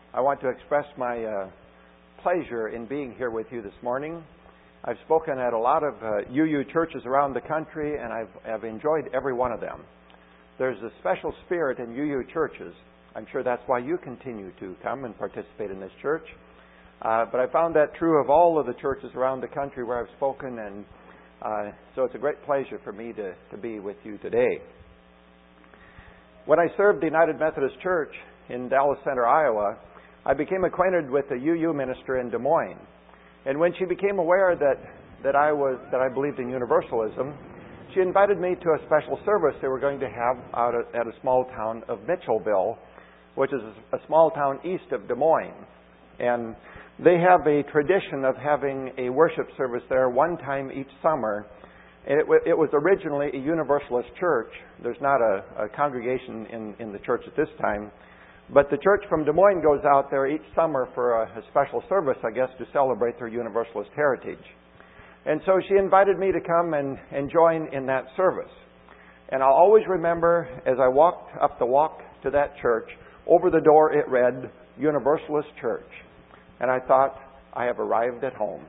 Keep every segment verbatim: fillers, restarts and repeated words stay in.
I want to express my uh, pleasure in being here with you this morning. I've spoken at a lot of uh, U U churches around the country, and I've, I've enjoyed every one of them. There's a special spirit in U U churches. I'm sure that's why you continue to come and participate in this church. Uh, but I found that true of all of the churches around the country where I've spoken, and uh, so it's a great pleasure for me to, to be with you today. When I served the United Methodist Church in Dallas Center, Iowa, I became acquainted with a U U minister in Des Moines. And when she became aware that, that I was that I believed in universalism, she invited me to a special service they were going to have out at, at a small town of Mitchellville, which is a small town east of Des Moines. And they have a tradition of having a worship service there one time each summer. And it, it was originally a Universalist church. There's not a, a congregation in, in the church at this time. But the church from Des Moines goes out there each summer for a, a special service, I guess, to celebrate their Universalist heritage. And so she invited me to come and, and join in that service. And I'll always remember, as I walked up the walk to that church, over the door it read, Universalist Church. And I thought, I have arrived at home.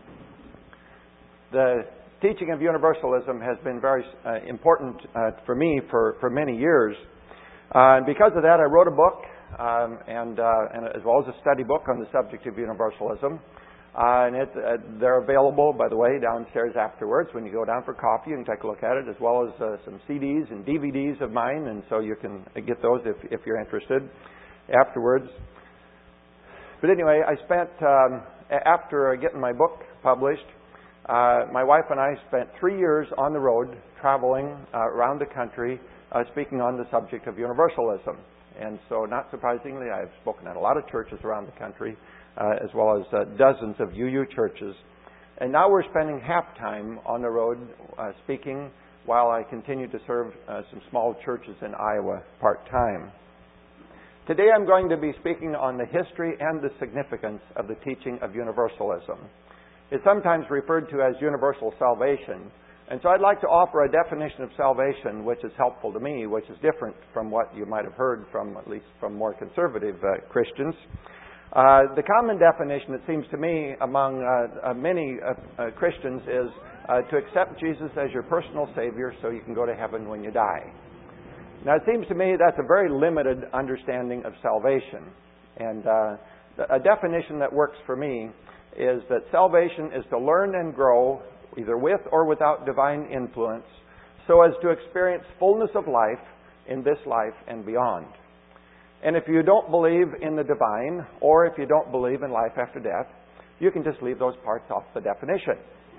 The teaching of universalism has been very uh, important uh, for me for, for many years. Uh, and because of that, I wrote a book, um, and, uh, and as well as a study book on the subject of universalism. Uh, and it, uh, they're available, by the way, downstairs afterwards. When you go down for coffee, you can take a look at it, as well as uh, some C Ds and D V Ds of mine, and so you can get those if, if you're interested afterwards. But anyway, I spent, um, after getting my book published, uh, my wife and I spent three years on the road traveling uh, around the country, Uh, speaking on the subject of universalism. And so, not surprisingly, I've spoken at a lot of churches around the country, uh, as well as uh, dozens of U U churches. And now we're spending half time on the road uh, speaking while I continue to serve uh, some small churches in Iowa part-time. Today I'm going to be speaking on the history and the significance of the teaching of universalism. It's sometimes referred to as universal salvation. And so I'd like to offer a definition of salvation which is helpful to me, which is different from what you might have heard from, at least from more conservative uh, Christians. Uh, the common definition, it seems to me, among uh, uh, many uh, uh, Christians is uh, to accept Jesus as your personal Savior so you can go to heaven when you die. Now, it seems to me that's a very limited understanding of salvation. And uh, a definition that works for me is that salvation is to learn and grow either with or without divine influence, so as to experience fullness of life in this life and beyond. And if you don't believe in the divine, or if you don't believe in life after death, you can just leave those parts off the definition.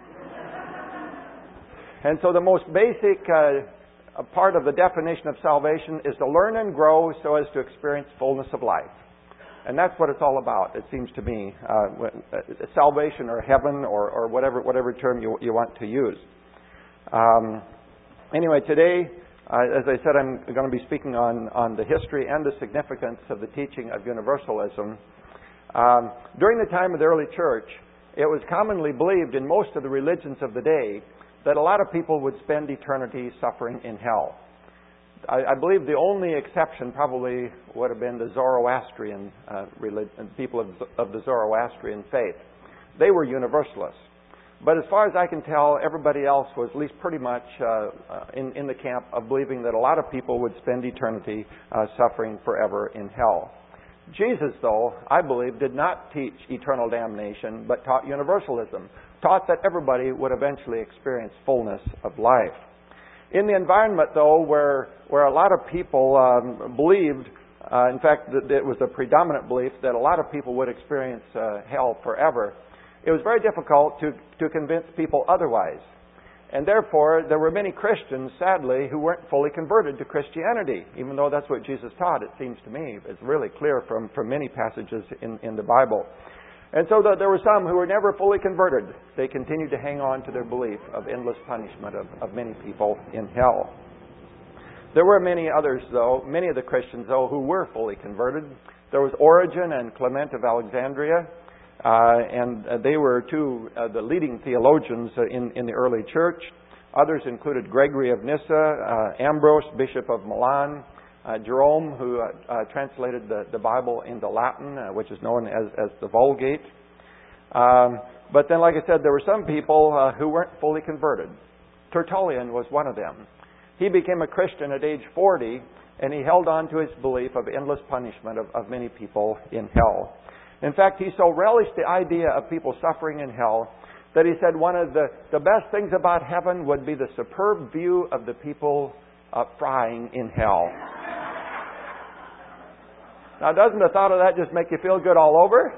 And so the most basic uh, part of the definition of salvation is to learn and grow so as to experience fullness of life. And that's what it's all about, it seems to me, uh, salvation or heaven or, or whatever whatever term you, you want to use. Um, anyway, today, uh, as I said, I'm going to be speaking on, on the history and the significance of the teaching of universalism. Um, during the time of the early church, it was commonly believed in most of the religions of the day that a lot of people would spend eternity suffering in hell. I, I believe the only exception probably would have been the Zoroastrian uh, religion, people of, of the Zoroastrian faith. They were universalists. But as far as I can tell, everybody else was at least pretty much uh, uh, in, in the camp of believing that a lot of people would spend eternity uh, suffering forever in hell. Jesus, though, I believe, did not teach eternal damnation, but taught universalism, taught that everybody would eventually experience fullness of life. In the environment, though, where where a lot of people um, believed, uh, in fact, that it was a predominant belief that a lot of people would experience uh, hell forever, it was very difficult to, to convince people otherwise. And therefore, there were many Christians, sadly, who weren't fully converted to Christianity, even though that's what Jesus taught, it seems to me. It's really clear from, from many passages in, in the Bible. And so the, there were some who were never fully converted. They continued to hang on to their belief of endless punishment of, of many people in hell. There were many others, though, many of the Christians, though, who were fully converted. There was Origen and Clement of Alexandria, uh, and they were two of the leading theologians in, in the early church. Others included Gregory of Nyssa, uh, Ambrose, Bishop of Milan, Uh, Jerome, who uh, uh, translated the, the Bible into Latin, uh, which is known as, as the Vulgate. Um, but then, like I said, there were some people uh, who weren't fully converted. Tertullian was one of them. He became a Christian at age forty, and he held on to his belief of endless punishment of, of many people in hell. In fact, he so relished the idea of people suffering in hell that he said one of the, the best things about heaven would be the superb view of the people uh, frying in hell. Now, doesn't the thought of that just make you feel good all over?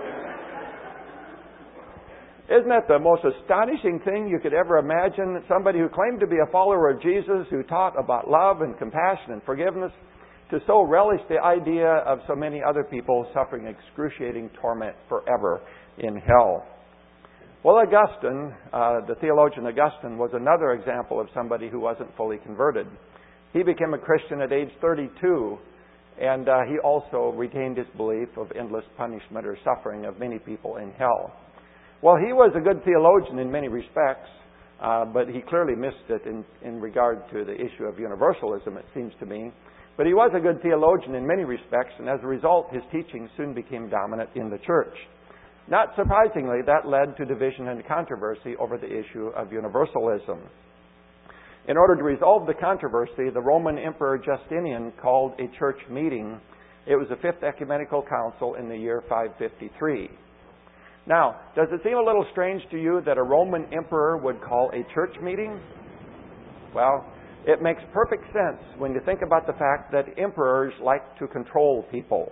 Isn't that the most astonishing thing you could ever imagine? Somebody who claimed to be a follower of Jesus, who taught about love and compassion and forgiveness, to so relish the idea of so many other people suffering excruciating torment forever in hell. Well, Augustine, uh, the theologian Augustine, was another example of somebody who wasn't fully converted. He became a Christian at age thirty-two, and uh, he also retained his belief of endless punishment or suffering of many people in hell. Well, he was a good theologian in many respects, uh, but he clearly missed it in, in regard to the issue of universalism, it seems to me. But he was a good theologian in many respects, and as a result, his teaching soon became dominant in the church. Not surprisingly, that led to division and controversy over the issue of universalism. In order to resolve the controversy, the Roman Emperor Justinian called a church meeting. It was the Fifth Ecumenical Council in the year five fifty-three. Now, does it seem a little strange to you that a Roman emperor would call a church meeting? Well, it makes perfect sense when you think about the fact that emperors like to control people.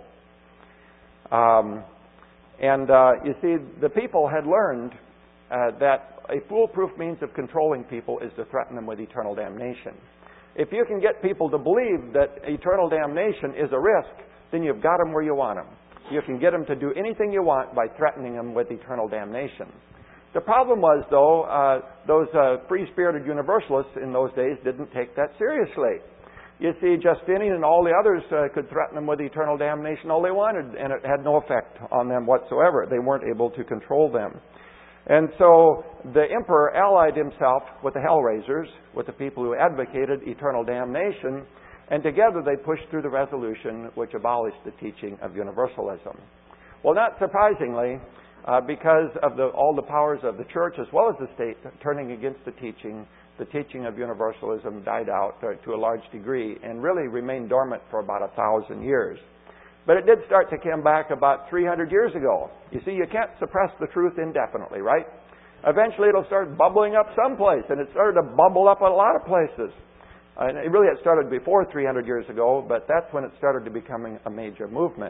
Um, and, uh, you see, the people had learned uh, that a foolproof means of controlling people is to threaten them with eternal damnation. If you can get people to believe that eternal damnation is a risk, then you've got them where you want them. You can get them to do anything you want by threatening them with eternal damnation. The problem was, though, uh, those uh, free-spirited universalists in those days didn't take that seriously. You see, Justinian and all the others uh, could threaten them with eternal damnation all they wanted, and it had no effect on them whatsoever. They weren't able to control them. And so the emperor allied himself with the Hellraisers, with the people who advocated eternal damnation, and together they pushed through the resolution which abolished the teaching of universalism. Well, not surprisingly, uh, because of the, all the powers of the church as well as the state turning against the teaching, the teaching of universalism died out uh, to a large degree and really remained dormant for about a thousand years. But it did start to come back about three hundred years ago. You see, you can't suppress the truth indefinitely, right? Eventually it'll start bubbling up someplace, and it started to bubble up a lot of places. And it really had started before three hundred years ago, but that's when it started to becoming a major movement.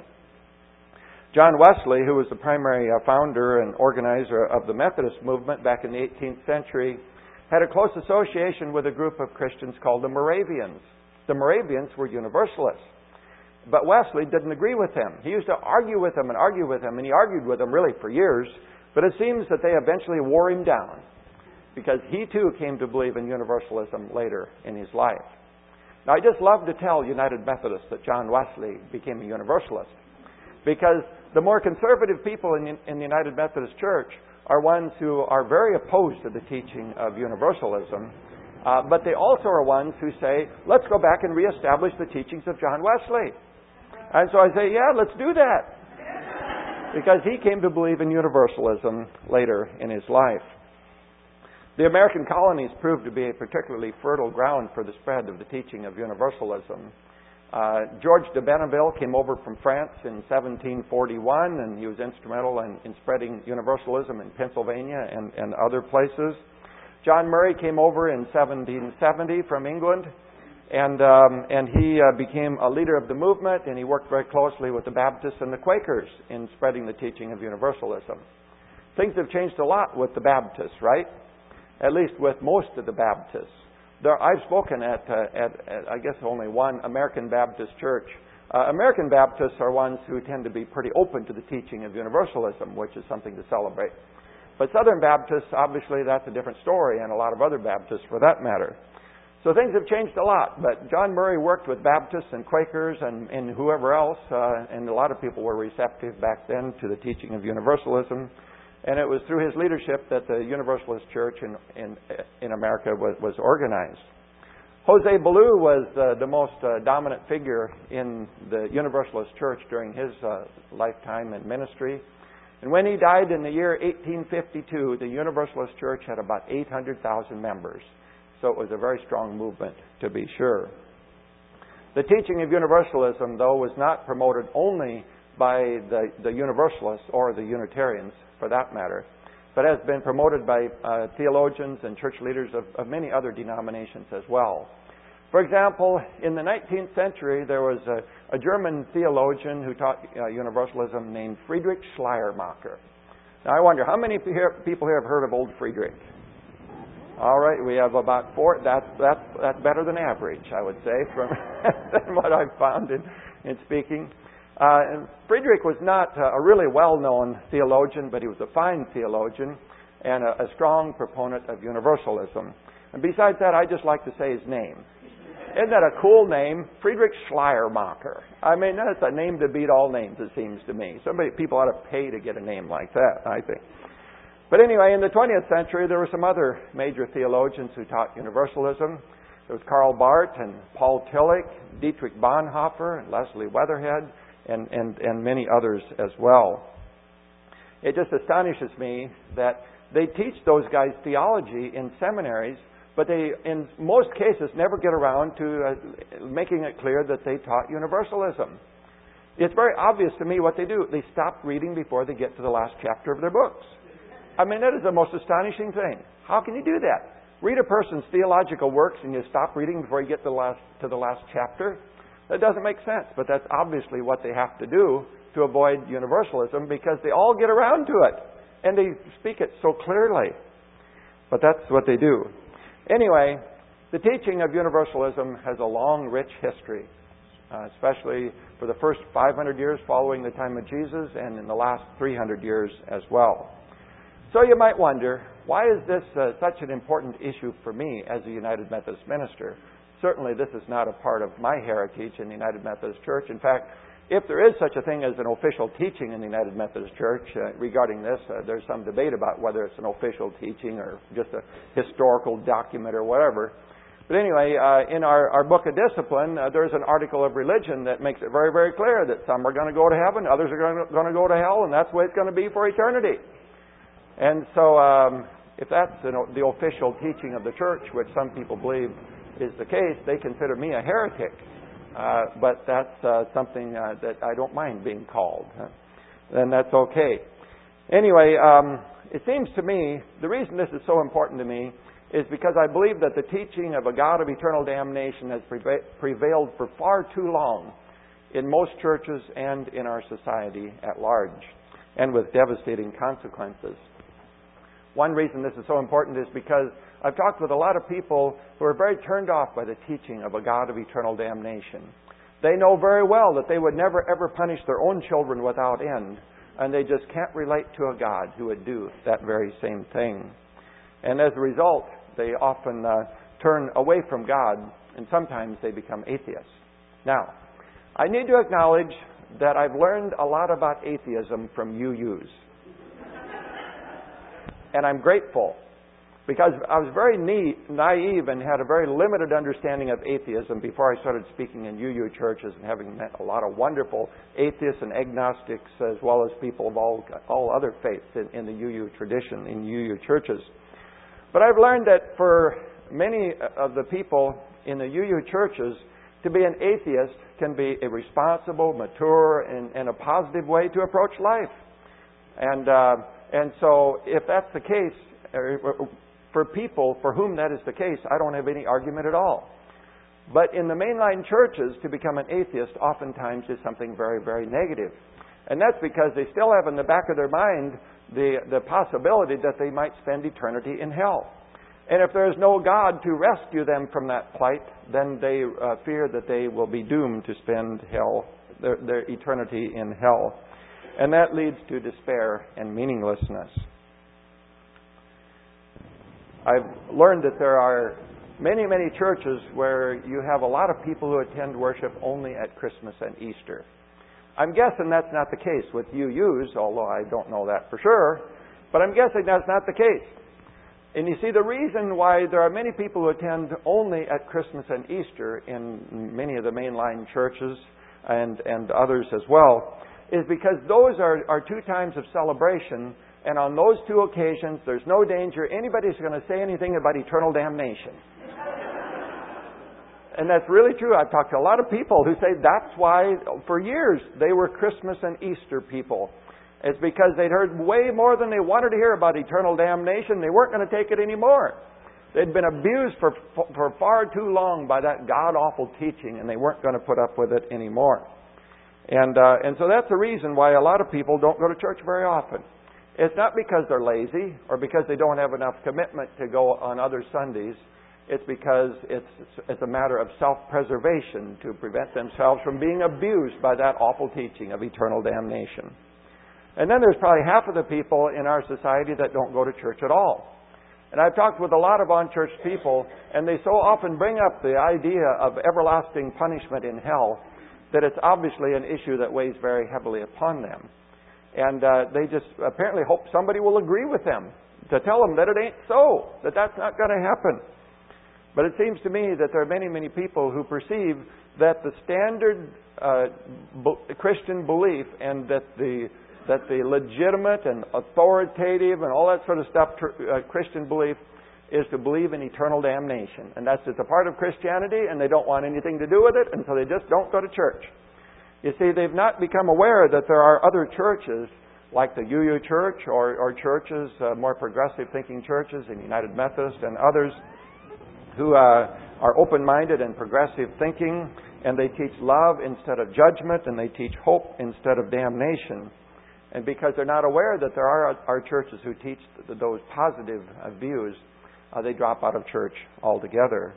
John Wesley, who was the primary uh, founder and organizer of the Methodist movement back in the eighteenth century, had a close association with a group of Christians called the Moravians. The Moravians were Universalists. But Wesley didn't agree with them. He used to argue with them and argue with them, and he argued with them really for years, but it seems that they eventually wore him down, because he too came to believe in universalism later in his life. Now, I just love to tell United Methodists that John Wesley became a Universalist, because the more conservative people in, in the United Methodist Church are ones who are very opposed to the teaching of universalism, uh, but they also are ones who say, let's go back and reestablish the teachings of John Wesley. And so I say, yeah, let's do that, because he came to believe in universalism later in his life. The American colonies proved to be a particularly fertile ground for the spread of the teaching of universalism. Uh, George de Benneville came over from France in seventeen forty-one, and he was instrumental in, in spreading universalism in Pennsylvania and, and other places. John Murray came over in seventeen seventy from England, and, um, and he uh, became a leader of the movement, and he worked very closely with the Baptists and the Quakers in spreading the teaching of universalism. Things have changed a lot with the Baptists, right? At least with most of the Baptists. There, I've spoken at, uh, at, at, I guess, only one American Baptist church. Uh, American Baptists are ones who tend to be pretty open to the teaching of universalism, which is something to celebrate. But Southern Baptists, obviously, that's a different story, and a lot of other Baptists for that matter. So things have changed a lot, but John Murray worked with Baptists and Quakers and, and whoever else, uh, and a lot of people were receptive back then to the teaching of universalism. And it was through his leadership that the Universalist Church in, in, in America was, was organized. Jose Ballou was uh, the most uh, dominant figure in the Universalist Church during his uh, lifetime and ministry. And when he died in the year eighteen fifty-two, the Universalist Church had about eight hundred thousand members. So it was a very strong movement, to be sure. The teaching of Universalism, though, was not promoted only by the, the Universalists or the Unitarians, for that matter, but has been promoted by uh, theologians and church leaders of, of many other denominations as well. For example, in the nineteenth century, there was a, a German theologian who taught uh, Universalism named Friedrich Schleiermacher. Now, I wonder, how many people here have heard of old Friedrich? All right, we have about four. That's, that's, that's better than average, I would say, from than what I've found in, in speaking. Uh, and Friedrich was not uh, a really well-known theologian, but he was a fine theologian and a, a strong proponent of universalism. And besides that, I just like to say his name. Isn't that a cool name? Friedrich Schleiermacher. I mean, that's a name to beat all names, it seems to me. Somebody, people ought to pay to get a name like that, I think. But anyway, in the twentieth century, there were some other major theologians who taught universalism. There was Karl Barth and Paul Tillich, Dietrich Bonhoeffer, and Leslie Weatherhead, and, and, and many others as well. It just astonishes me that they teach those guys theology in seminaries, but they, in most cases, never get around to uh, making it clear that they taught universalism. It's very obvious to me what they do. They stop reading before they get to the last chapter of their books. I mean, that is the most astonishing thing. How can you do that? Read a person's theological works and you stop reading before you get to the last, to the last chapter? That doesn't make sense, but that's obviously what they have to do to avoid universalism, because they all get around to it and they speak it so clearly. But that's what they do. Anyway, the teaching of universalism has a long, rich history, uh, especially for the first five hundred years following the time of Jesus and in the last three hundred years as well. So you might wonder, why is this uh, such an important issue for me as a United Methodist minister? Certainly this is not a part of my heritage in the United Methodist Church. In fact, if there is such a thing as an official teaching in the United Methodist Church uh, regarding this, uh, there's some debate about whether it's an official teaching or just a historical document or whatever. But anyway, uh, in our, our book of discipline, uh, there's an article of religion that makes it very, very clear that some are going to go to heaven, others are going to go to hell, and that's the way it's going to be for eternity. And so um, if that's you know, the official teaching of the church, which some people believe is the case, they consider me a heretic. Uh, but that's uh, something uh, that I don't mind being called. Huh? Then that's okay. Anyway, um, it seems to me, the reason this is so important to me is because I believe that the teaching of a God of eternal damnation has preva- prevailed for far too long in most churches and in our society at large, and with devastating consequences. One reason this is so important is because I've talked with a lot of people who are very turned off by the teaching of a God of eternal damnation. They know very well that they would never ever punish their own children without end, and they just can't relate to a God who would do that very same thing. And as a result, they often uh, turn away from God, and sometimes they become atheists. Now, I need to acknowledge that I've learned a lot about atheism from U Us. And I'm grateful, because I was very naive and had a very limited understanding of atheism before I started speaking in U U churches and having met a lot of wonderful atheists and agnostics, as well as people of all, all other faiths in, in the U U tradition, in U U churches. But I've learned that for many of the people in the U U churches, to be an atheist can be a responsible, mature, and, and a positive way to approach life. And uh, and so if that's the case, for people for whom that is the case, I don't have any argument at all. But in the mainline churches, to become an atheist oftentimes is something very, very negative. And that's because they still have in the back of their mind the, the possibility that they might spend eternity in hell. And if there is no God to rescue them from that plight, then they uh, fear that they will be doomed to spend hell, their, their eternity in hell. And that leads to despair and meaninglessness. I've learned that there are many, many churches where you have a lot of people who attend worship only at Christmas and Easter. I'm guessing that's not the case with U Us, although I don't know that for sure. But I'm guessing that's not the case. And you see, the reason why there are many people who attend only at Christmas and Easter in many of the mainline churches and, and others as well is because those are, are two times of celebration, and on those two occasions there's no danger anybody's going to say anything about eternal damnation. And that's really true. I've talked to a lot of people who say that's why for years they were Christmas and Easter people. It's because they'd heard way more than they wanted to hear about eternal damnation. They weren't going to take it anymore. They'd been abused for for far too long by that god-awful teaching, and they weren't going to put up with it anymore. And uh, and so that's the reason why a lot of people don't go to church very often. It's not because they're lazy or because they don't have enough commitment to go on other Sundays. It's because it's it's a matter of self-preservation to prevent themselves from being abused by that awful teaching of eternal damnation. And then there's probably half of the people in our society that don't go to church at all. And I've talked with a lot of unchurched people, and they so often bring up the idea of everlasting punishment in hell that it's obviously an issue that weighs very heavily upon them. And uh, they just apparently hope somebody will agree with them to tell them that it ain't so, that that's not going to happen. But it seems to me that there are many, many people who perceive that the standard uh, b- Christian belief and that the that the legitimate and authoritative and all that sort of stuff, uh, Christian belief, is to believe in eternal damnation. And that's just a part of Christianity, and they don't want anything to do with it, and so they just don't go to church. You see, they've not become aware that there are other churches, like the U U Church, or, or churches, uh, more progressive-thinking churches, in United Methodist and others, who uh, are open-minded and progressive thinking, and they teach love instead of judgment, and they teach hope instead of damnation. And because they're not aware that there are, are churches who teach those positive uh, views, uh, they drop out of church altogether.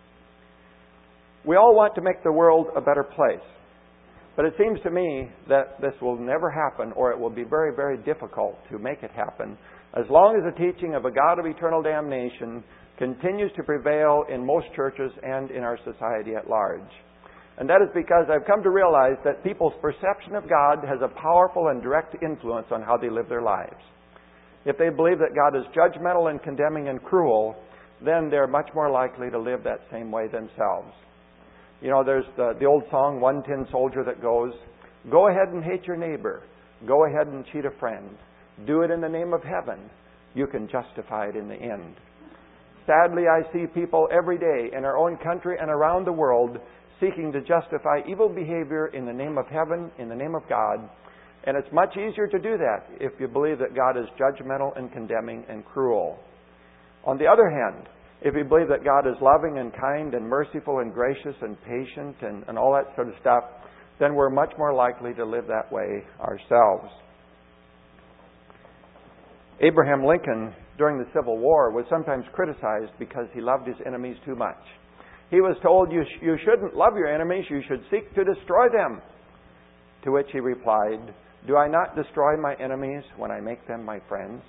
We all want to make the world a better place. But it seems to me that this will never happen, or it will be very, very difficult to make it happen, as long as the teaching of a God of eternal damnation continues to prevail in most churches and in our society at large. And that is because I've come to realize that people's perception of God has a powerful and direct influence on how they live their lives. If they believe that God is judgmental and condemning and cruel, then they're much more likely to live that same way themselves. You know, there's the, the old song, One Tin Soldier, that goes, "Go ahead and hate your neighbor. Go ahead and cheat a friend. Do it in the name of heaven. You can justify it in the end." Sadly, I see people every day in our own country and around the world seeking to justify evil behavior in the name of heaven, in the name of God. And it's much easier to do that if you believe that God is judgmental and condemning and cruel. On the other hand, if you believe that God is loving and kind and merciful and gracious and patient and, and all that sort of stuff, then we're much more likely to live that way ourselves. Abraham Lincoln, during the Civil War, was sometimes criticized because he loved his enemies too much. He was told, you, sh- you shouldn't love your enemies, you should seek to destroy them. To which he replied, "Do I not destroy my enemies when I make them my friends?"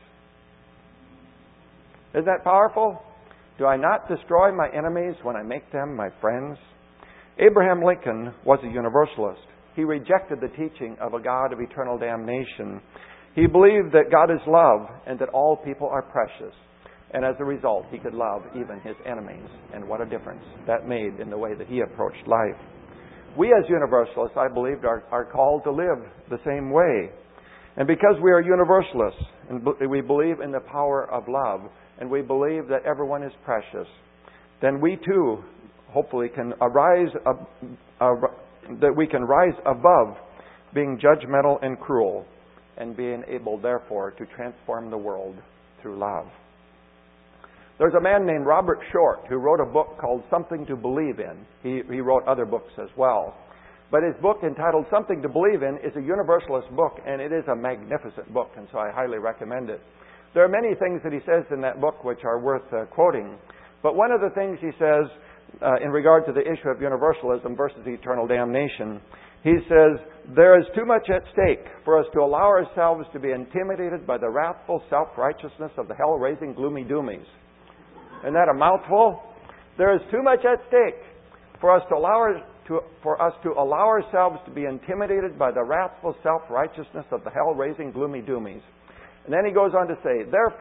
Isn't that powerful? Do I not destroy my enemies when I make them my friends? Abraham Lincoln was a Universalist. He rejected the teaching of a God of eternal damnation. He believed that God is love and that all people are precious. And as a result, he could love even his enemies. And what a difference that made in the way that he approached life. We as Universalists, I believe, are, are called to live the same way. And because we are Universalists, and we believe in the power of love, and we believe that everyone is precious, then we too, hopefully, can arise, uh, uh, that we can rise above being judgmental and cruel, and being able, therefore, to transform the world through love. There's a man named Robert Short who wrote a book called Something to Believe In. He, he wrote other books as well. But his book entitled Something to Believe In is a Universalist book, and it is a magnificent book, and so I highly recommend it. There are many things that he says in that book which are worth uh, quoting. But one of the things he says uh, in regard to the issue of universalism versus eternal damnation, he says, "There is too much at stake for us to allow ourselves to be intimidated by the wrathful self-righteousness of the hell-raising gloomy doomies." Isn't that a mouthful? There is too much at stake for us to allow our, to, for us to allow ourselves to be intimidated by the wrathful self-righteousness of the hell-raising gloomy doomies. And then he goes on to say, "Therefore,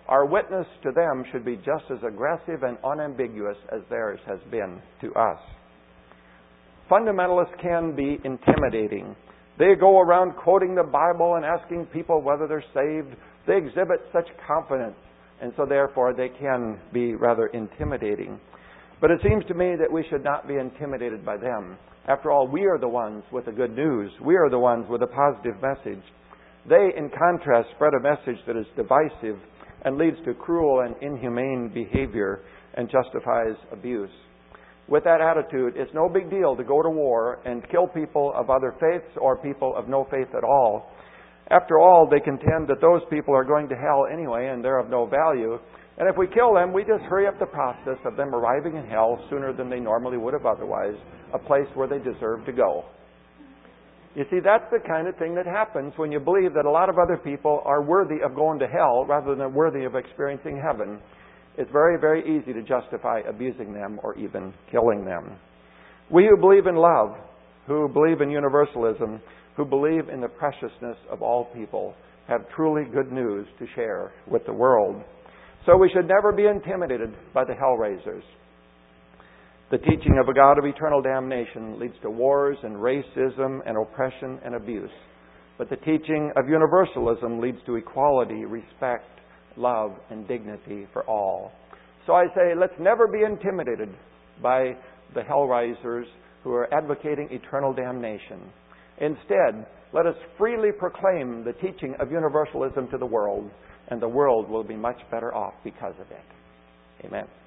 our witness to them should be just as aggressive and unambiguous as theirs has been to us. Fundamentalists can be intimidating. They go around quoting the Bible and asking people whether they're saved. They exhibit such confidence, and so therefore they can be rather intimidating. But it seems to me that we should not be intimidated by them. After all, we are the ones with the good news. We are the ones with a positive message. They, in contrast, spread a message that is divisive and leads to cruel and inhumane behavior and justifies abuse. With that attitude, it's no big deal to go to war and kill people of other faiths or people of no faith at all. After all, they contend that those people are going to hell anyway and they're of no value. And if we kill them, we just hurry up the process of them arriving in hell sooner than they normally would have otherwise, a place where they deserve to go. You see, that's the kind of thing that happens when you believe that a lot of other people are worthy of going to hell rather than worthy of experiencing heaven. It's very, very easy to justify abusing them or even killing them. We who believe in love, who believe in universalism, who believe in the preciousness of all people, have truly good news to share with the world. So we should never be intimidated by the hellraisers. The teaching of a God of eternal damnation leads to wars and racism and oppression and abuse. But the teaching of universalism leads to equality, respect, love, and dignity for all. So I say, let's never be intimidated by the hellraisers who are advocating eternal damnation. Instead, let us freely proclaim the teaching of universalism to the world, and the world will be much better off because of it. Amen.